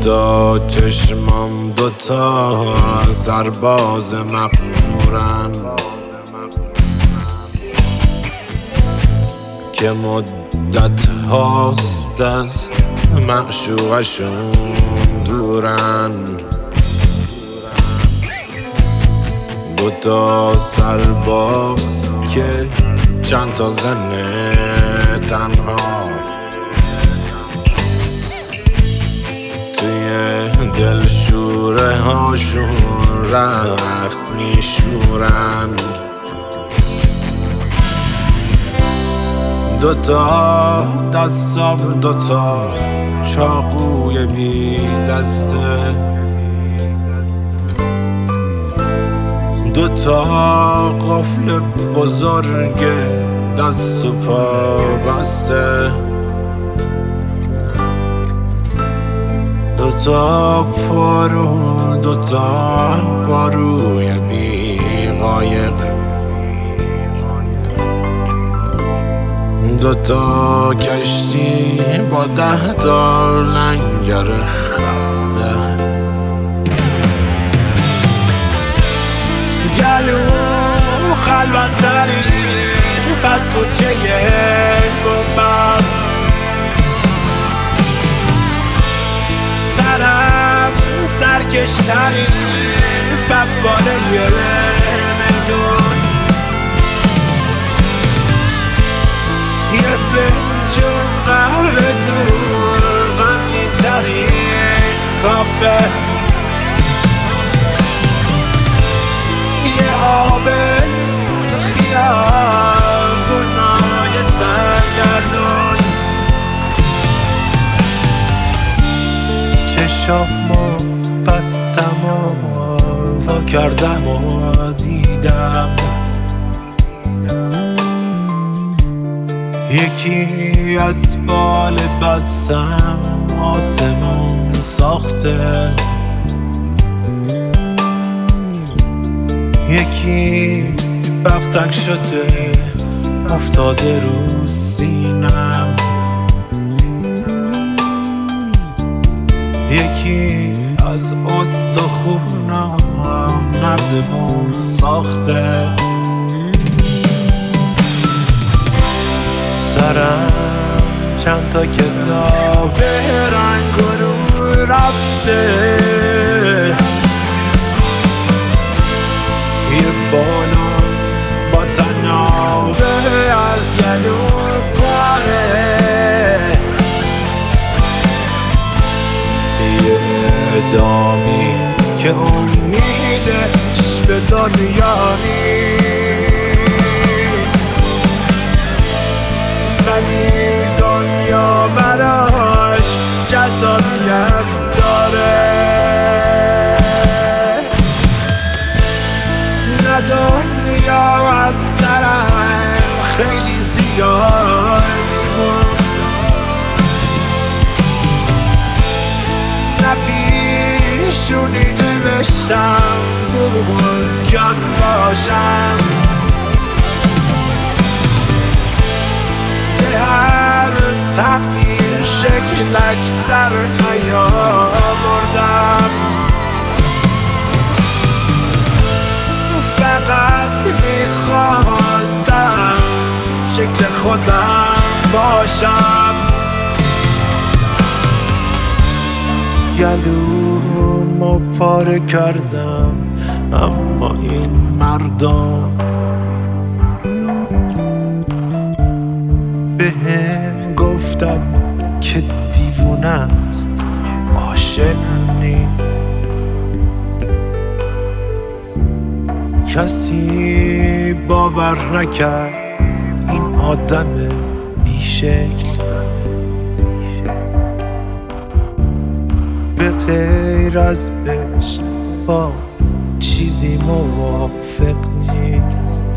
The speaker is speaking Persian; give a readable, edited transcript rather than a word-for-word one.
دوتا چشمام دوتا سرباز مغرورن که مدت هاست از معشوقشون دورن. دوتا سرباز که چند تا زن تنها توی دلشوره هاشون رخت میشورن. دوتا دستام دوتا چاقوی بی دسته، دوتا قفل بزرگ دست و پا بسته، دوتا پاروی بی قایق، دوتا کشتی با 10 تا لنگر خسته. گلوم خلوت ترین پس کوچه گنبست، سرم سرکشترین فواره میدون، یه فنجون قهوه تو غمگین ترین کافه، یه آب تو خیابونای سرگردون، چشامو بستم و وا کردم و دیدم یکی از بال بستم آسمون ساخته، یکی بغدک شده افتاده رو سینم، یکی از استخونم نردبون ساخته، سرم چند تا کتاب رنگ رو رفته، یه بالا با تنابه از گلو پاره، یه دامی که امیدش به دنیا نیست ولی دنیا براش جذابیت داره. نه دنیا از سرم خیلی زیادی بود، نه پیشونی نوشتم بود کن باشم، به هر تقدیر شکلک در نیاوردم، فقط میخواستم شکل خودم باشم. گلومو پاره کردم اما این مردم بهم گفتن که دیوونه است عاشق نیست، کسی باور نکرد این آدم بیشکل به غیر از عشق با چیزی موافق نیست.